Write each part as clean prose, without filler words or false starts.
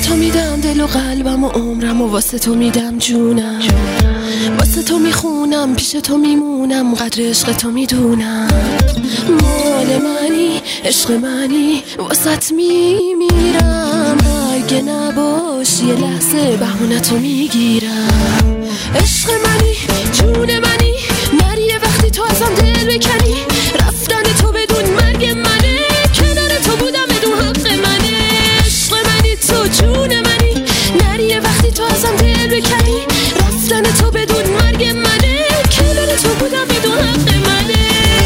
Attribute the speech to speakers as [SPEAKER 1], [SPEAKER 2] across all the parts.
[SPEAKER 1] تو میدم دل و قلبم و عمرم و واسه تو میدم جونم، واسه تو میخونم پیش تو میمونم، قدر عشق تو میدونم. مال منی عشق منی واسط میمیرم، اگه نباشی یه لحظه بهونه تو میگیرم. عشق منی جون منی نریه وقتی تو ازم دل بکنی، رفتن تو بدون مرگ منه، کنار تو بودم بدون حق منه. عشق منی تو جون منی نریه وقتی تو ازم دل بکنی، رفتن تو بدون مرگ منه، کنار تو بودم بدون حق منه.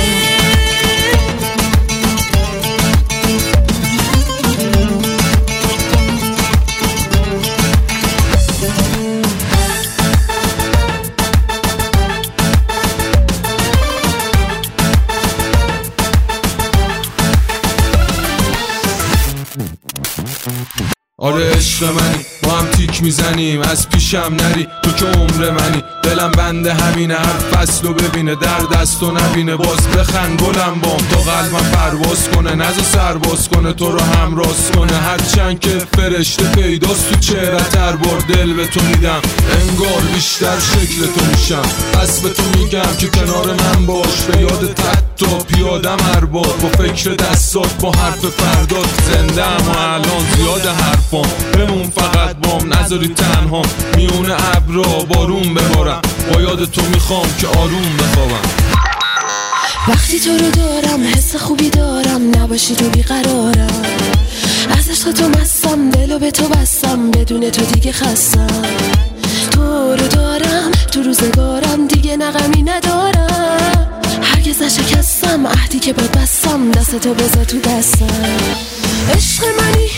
[SPEAKER 2] آره عشق منی ما هم تیک میزنیم از پیشم نری، تو که عمر منی، دلم بنده همینه هر فصلو ببینه در دستو نبینه، باز بخند گلم بام تا قلبم پرواز کنه، نزا سرباز کنه تو رو همراز کنه، هرچند که فرشته پیداست تو چهره تر بار دل به تو میدم، انگار بیشتر شکل تو میشم، پس به تو میگم که کنار من باش، به یاد تا پیادم هر بار، با فکر دستات با حرف فردات زنده ام و الان زیاد حرفام، بمون فقط بام نذاری تنها میونه ابرا بارون ببارم، با یاد تو میخوام که آروم بخوابم.
[SPEAKER 1] وقتی تو رو دارم حس خوبی دارم، نباشی تو بیقرارم، از عشق تو مستم دلو به تو بستم، بدون تو دیگه خستم. تو رو دارم تو روزگارم دیگه نغمی ندارم، هرگز نشکستم عهدی که باد بستم، دست تو بذار تو دستم. عشق منی